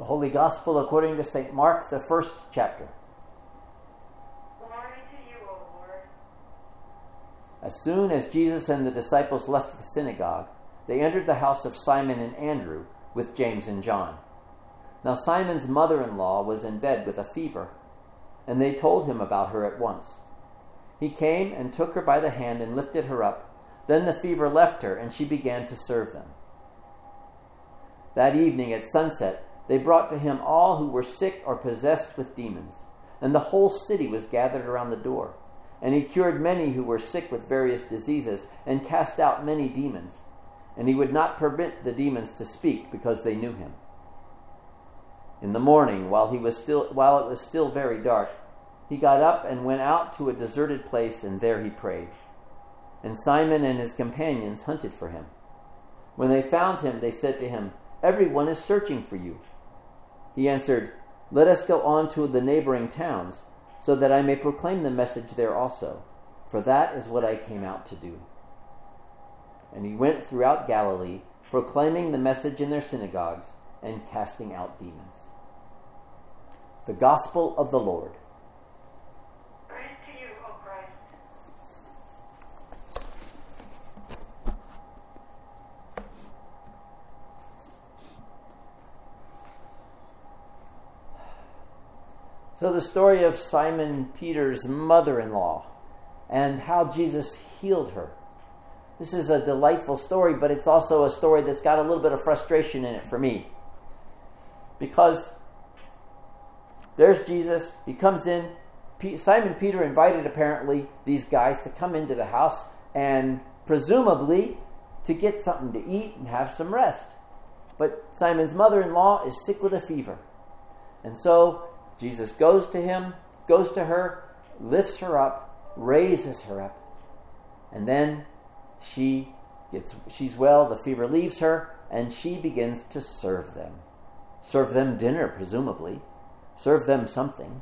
The Holy Gospel according to St. Mark, the 1st chapter. Glory to you, O Lord. As soon as Jesus and the disciples left the synagogue, they entered the house of Simon and Andrew with James and John. Now Simon's mother-in-law was in bed with a fever, and they told him about her at once. He came and took her by the hand and lifted her up. Then the fever left her, and she began to serve them. That evening at sunset, they brought to him all who were sick or possessed with demons, and the whole city was gathered around the door. And he cured many who were sick with various diseases, and cast out many demons. And he would not permit the demons to speak, because they knew him. In the morning, while it was still very dark, he got up and went out to a deserted place, and there he prayed. And Simon and his companions hunted for him. When they found him, they said to him, "Everyone is searching for you." He answered, "Let us go on to the neighboring towns, so that I may proclaim the message there also, for that is what I came out to do." And he went throughout Galilee, proclaiming the message in their synagogues and casting out demons. The Gospel of the Lord. Praise to you, O Christ. So the story of Simon Peter's mother-in-law and how Jesus healed her. This is a delightful story, but it's also a story that's got a little bit of frustration in it for me. Because there's Jesus, he comes in. Simon Peter invited apparently these guys to come into the house and presumably to get something to eat and have some rest. But Simon's mother-in-law is sick with a fever. And so Jesus goes to her, lifts her up, raises her up, and then she's well, the fever leaves her, and she begins to serve them. Serve them dinner, presumably. Serve them something.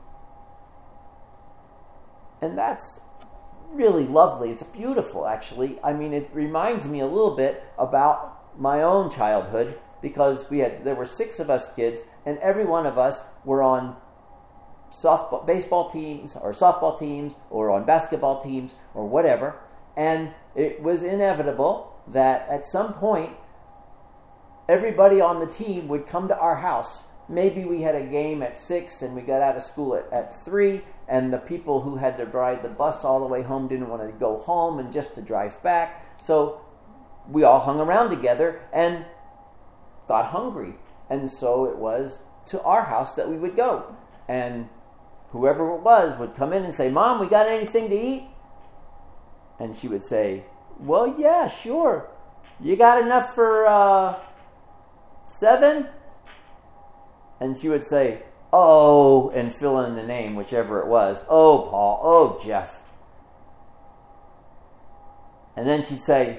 And that's really lovely. It's beautiful, actually. I mean, it reminds me a little bit about my own childhood, because there were 6 of us kids, and every one of us were on baseball teams or softball teams or on basketball teams or whatever, and it was inevitable that at some point everybody on the team would come to our house. Maybe we had a game at 6 and we got out of school at 3, and the people who had to ride the bus all the way home didn't want to go home and just to drive back, so we all hung around together and got hungry, and so it was to our house that we would go. And whoever it was would come in and say, "Mom, we got anything to eat?" And she would say, "Well, yeah, sure. You got enough for 7? And she would say, "Oh," and fill in the name, whichever it was. "Oh, Paul. Oh, Jeff." And then she'd say,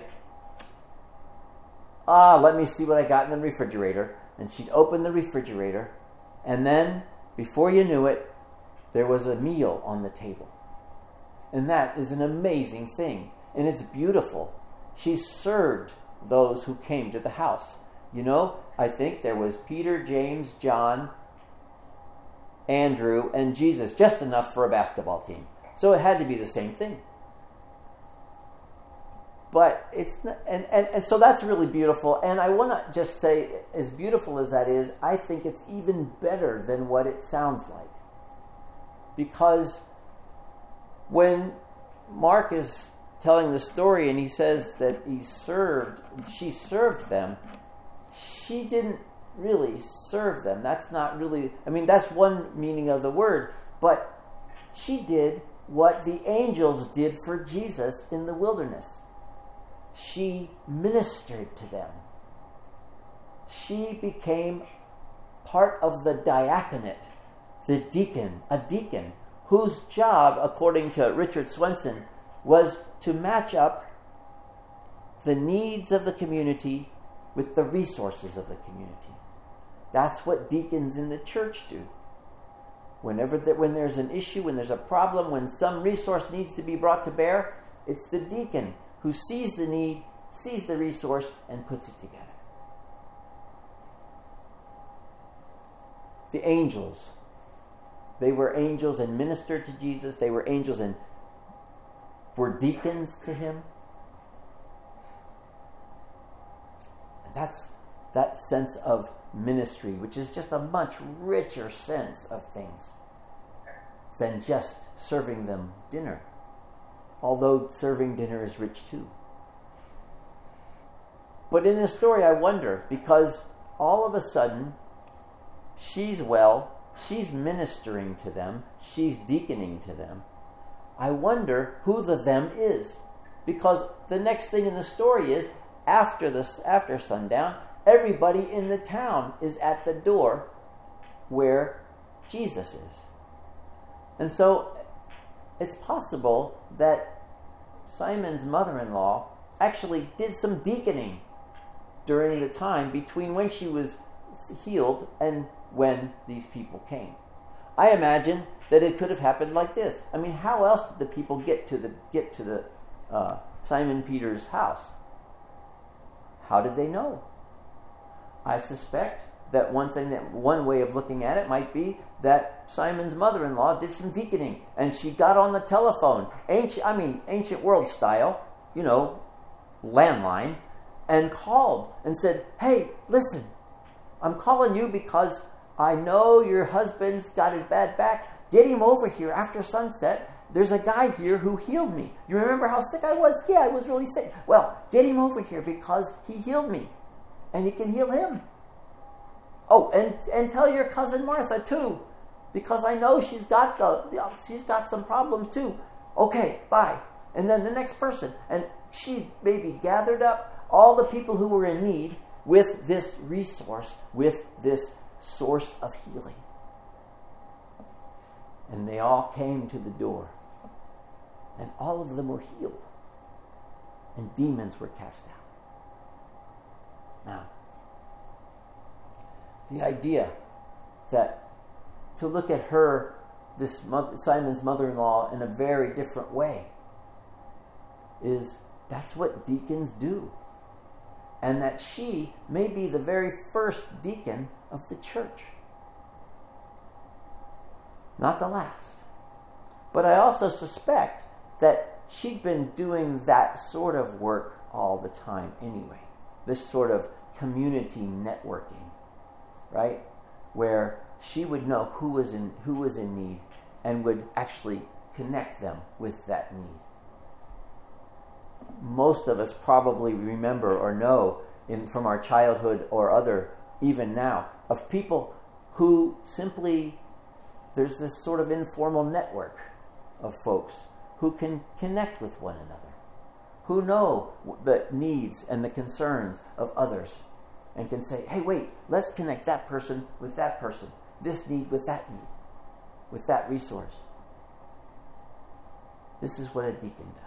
"Let me see what I got in the refrigerator." And she'd open the refrigerator, and then, before you knew it, there was a meal on the table. And that is an amazing thing. And it's beautiful. She served those who came to the house. You know, I think there was Peter, James, John, Andrew, and Jesus, just enough for a basketball team. So it had to be the same thing. But it's not, and so that's really beautiful. And I want to just say, as beautiful as that is, I think it's even better than what it sounds like. Because when Mark is telling the story and he says that she served them, she didn't really serve them. That's not really, that's one meaning of the word, but she did what the angels did for Jesus in the wilderness. She ministered to them. She became part of the diaconate, a deacon, whose job, according to Richard Swenson, was to match up the needs of the community with the resources of the community. That's what deacons in the church do. When there's an issue, when there's a problem, when some resource needs to be brought to bear, it's the deacon who sees the need, sees the resource, and puts it together. the angels. They were angels and ministered to Jesus. They were angels and were deacons to him. And that's that sense of ministry, which is just a much richer sense of things than just serving them dinner. Although serving dinner is rich too. But in this story I wonder, because all of a sudden she's well, she's ministering to them, she's deaconing to them. I wonder who the them is. Because the next thing in the story is, after sundown, everybody in the town is at the door where Jesus is. And so it's possible that Simon's mother-in-law actually did some deaconing during the time between when she was healed and when these people came. I imagine that it could have happened like this. I mean, how else did the people get to the Simon Peter's house? How did they know? I suspect that one way of looking at it might be that Simon's mother-in-law did some deaconing, and she got on the telephone, ancient world style, landline, and called and said, "Hey, listen, I'm calling you because I know your husband's got his bad back. Get him over here after sunset. There's a guy here who healed me. You remember how sick I was? Yeah, I was really sick. Well, get him over here because he healed me, and you can heal him. Oh, and tell your cousin Martha too, because I know she's got some problems too. Okay, bye." And then the next person, and she maybe gathered up all the people who were in need with this resource, with this source of healing. And they all came to the door. And all of them were healed. And demons were cast out. Now, the idea that to look at her, Simon's mother-in-law, in a very different way is that's what deacons do. And that she may be the very first deacon of the church. Not the last. But I also suspect that she'd been doing that sort of work all the time anyway. This sort of community networking, right? Where she would know who was in need and would actually connect them with that need. Most of us probably remember or know from our childhood or other, even now, of people who simply, there's this sort of informal network of folks who can connect with one another, who know the needs and the concerns of others, and can say, "Hey, wait, let's connect that person with that person, this need with that need, with that resource." This is what a deacon does.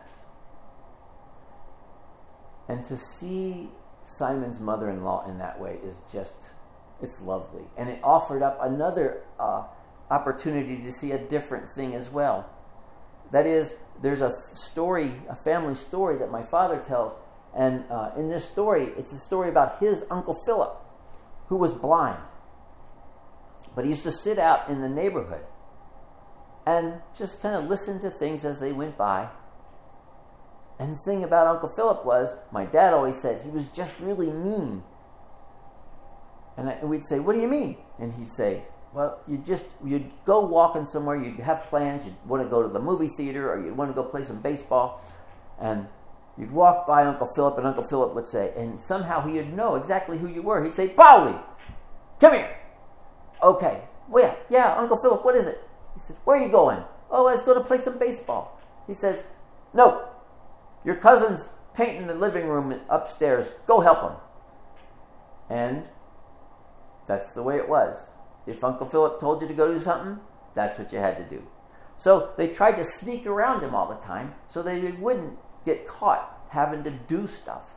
And to see Simon's mother-in-law in that way is just, it's lovely. And it offered up another opportunity to see a different thing as well. That is, there's a family story that my father tells. And in this story, it's a story about his Uncle Philip, who was blind. But he used to sit out in the neighborhood and just kind of listen to things as they went by. And the thing about Uncle Philip was, my dad always said, he was just really mean. And we'd say, "What do you mean?" And he'd say, "Well, you'd go walking somewhere, you'd have plans, you'd want to go to the movie theater, or you'd want to go play some baseball, and you'd walk by Uncle Philip, and Uncle Philip would say," and somehow he'd know exactly who you were. He'd say, "Pauli, come here." "Okay, well, yeah, Uncle Philip, what is it?" He said, "Where are you going?" "Oh, let's go to play some baseball." He says, "No. Your cousin's painting the living room upstairs. Go help him." And that's the way it was. If Uncle Philip told you to go do something, that's what you had to do. So they tried to sneak around him all the time so they wouldn't get caught having to do stuff.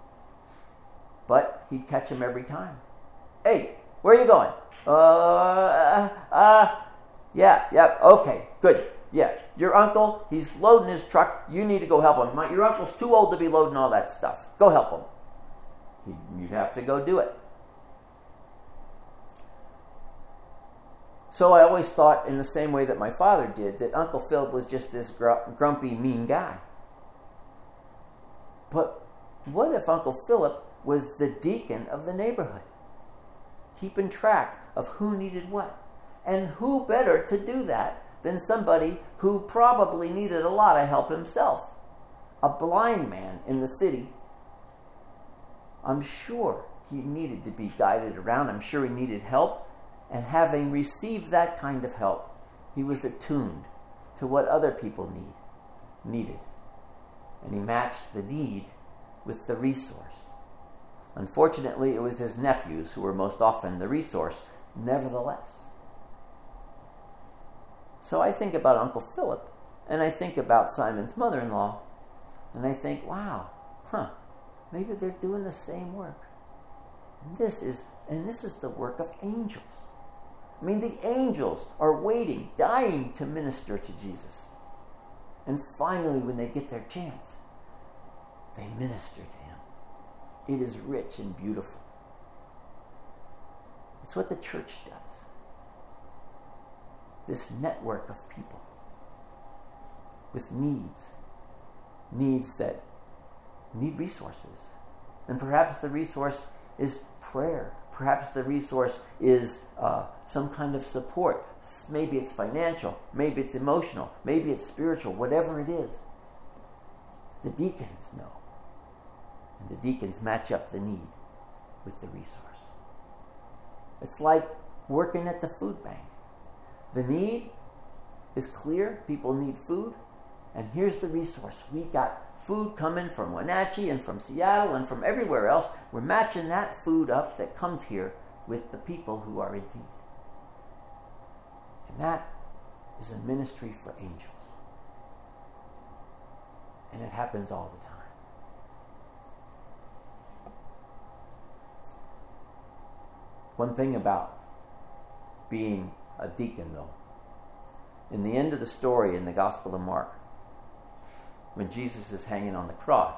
But he'd catch him every time. "Hey, where are you going?" Yeah, okay, good. Yeah, your uncle, he's loading his truck. You need to go help him. Your uncle's too old to be loading all that stuff. Go help him. You'd have to go do it. So I always thought, in the same way that my father did, that Uncle Philip was just this grumpy, mean guy. But what if Uncle Philip was the deacon of the neighborhood, keeping track of who needed what? And who better to do that than somebody who probably needed a lot of help himself? A blind man in the city. I'm sure he needed to be guided around. I'm sure he needed help. And having received that kind of help, he was attuned to what other people needed. And he matched the need with the resource. Unfortunately, it was his nephews who were most often the resource, nevertheless. So I think about Uncle Philip, and I think about Simon's mother-in-law, and I think, wow, maybe they're doing the same work. And this is the work of angels. I mean, the angels are waiting, dying to minister to Jesus. And finally, when they get their chance, they minister to him. It is rich and beautiful. It's what the church does. This network of people with needs that need resources. And perhaps the resource is prayer. Perhaps the resource is some kind of support. Maybe it's financial. Maybe it's emotional. Maybe it's spiritual. Whatever it is. The deacons know. And the deacons match up the need with the resource. It's like working at the food bank. The need is clear. People need food. And here's the resource. We got food coming from Wenatchee and from Seattle and from everywhere else. We're matching that food up that comes here with the people who are in need. And that is a ministry for angels. And it happens all the time. One thing about being a deacon, though, in the end of the story in the Gospel of Mark, when Jesus is hanging on the cross,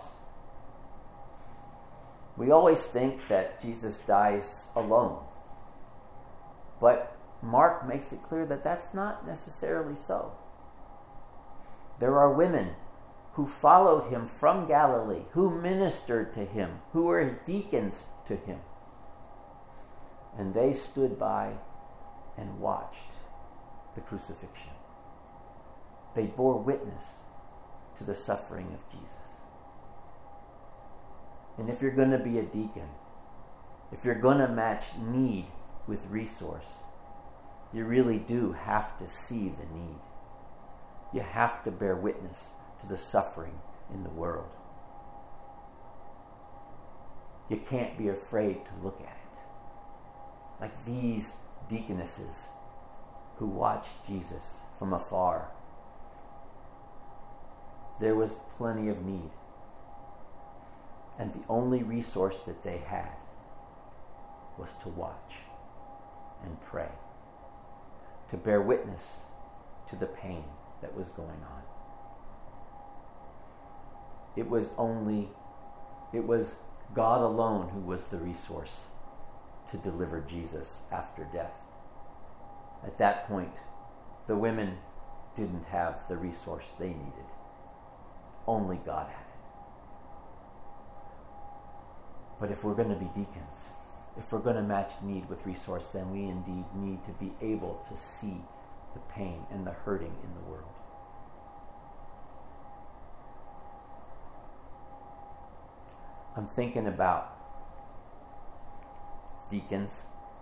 we always think that Jesus dies alone. But Mark makes it clear that that's not necessarily so. There are women who followed him from Galilee, who ministered to him, who were deacons to him. And they stood by and watched the crucifixion. They bore witness to the suffering of Jesus. And if you're going to be a deacon, if you're going to match need with resource, you really do have to see the need. You have to bear witness to the suffering in the world. You can't be afraid to look at it. Like these deaconesses who watched Jesus from afar. There was plenty of need. And the only resource that they had was to watch and pray, to bear witness to the pain that was going on. It was God alone who was the resource to deliver Jesus after death. At that point, the women didn't have the resource they needed. Only God had it. But if we're going to be deacons, if we're going to match need with resource, then we indeed need to be able to see the pain and the hurting in the world. I'm thinking about deacons.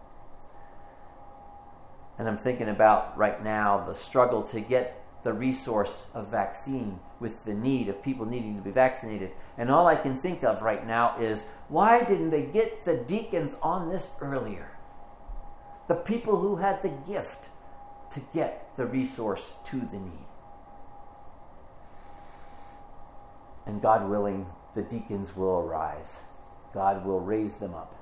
And I'm thinking about right now the struggle to get the resource of vaccine with the need of people needing to be vaccinated. And all I can think of right now is, why didn't they get the deacons on this earlier? The people who had the gift to get the resource to the need. And God willing, the deacons will arise. God will raise them up.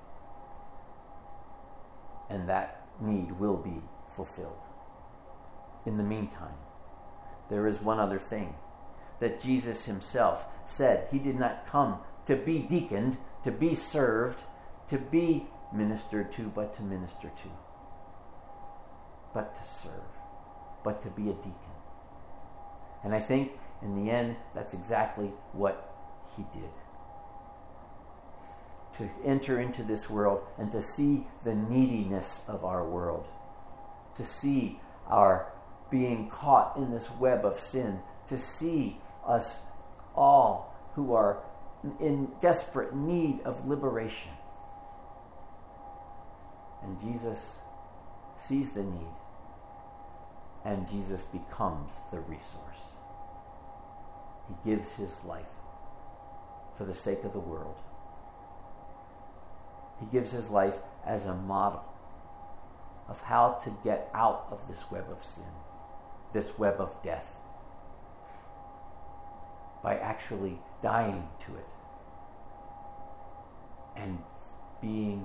And that need will be fulfilled. In the meantime, there is one other thing that Jesus himself said. He did not come to be deaconed, to be served, to be ministered to, but to minister to. but to serve, but to be a deacon. And I think in the end, that's exactly what he did. To enter into this world and to see the neediness of our world, to see our being caught in this web of sin, to see us all who are in desperate need of liberation. And Jesus sees the need, and Jesus becomes the resource. He gives his life for the sake of the world. He gives his life as a model of how to get out of this web of sin, this web of death, by actually dying to it and being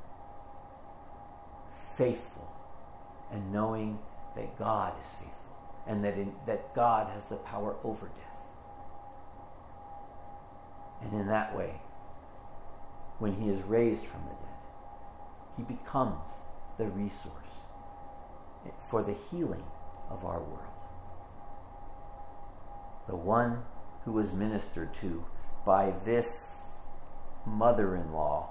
faithful and knowing that God is faithful and that God has the power over death. And in that way, when he is raised from the dead, he becomes the resource for the healing of our world. The one who was ministered to by this mother-in-law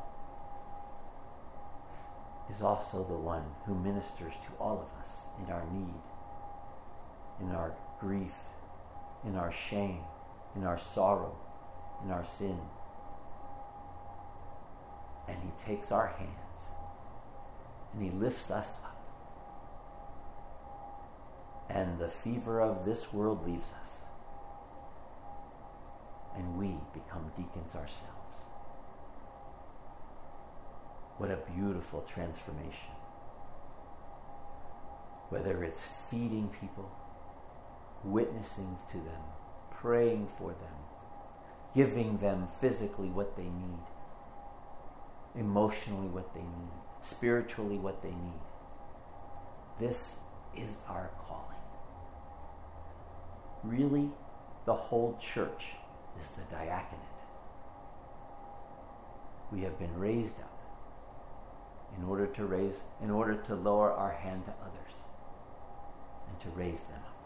is also the one who ministers to all of us in our need, in our grief, in our shame, in our sorrow, in our sin. And he takes our hands and he lifts us up. And the fever of this world leaves us. And we become deacons ourselves. What a beautiful transformation. Whether it's feeding people, witnessing to them, praying for them, giving them physically what they need, emotionally what they need, spiritually what they need. This is our calling. Really, the whole church is the diaconate. We have been raised up in order to lower our hand to others and to raise them up.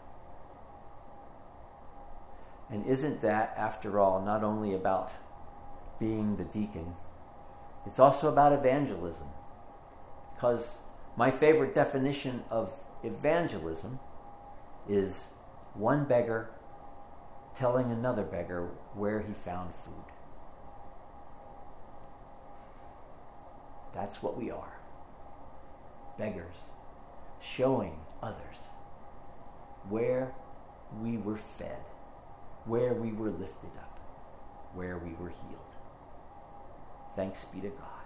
And isn't that, after all, not only about being the deacon, it's also about evangelism. Because my favorite definition of evangelism is one beggar telling another beggar where he found food. That's what we are. Beggars, showing others where we were fed, where we were lifted up, where we were healed. Thanks be to God.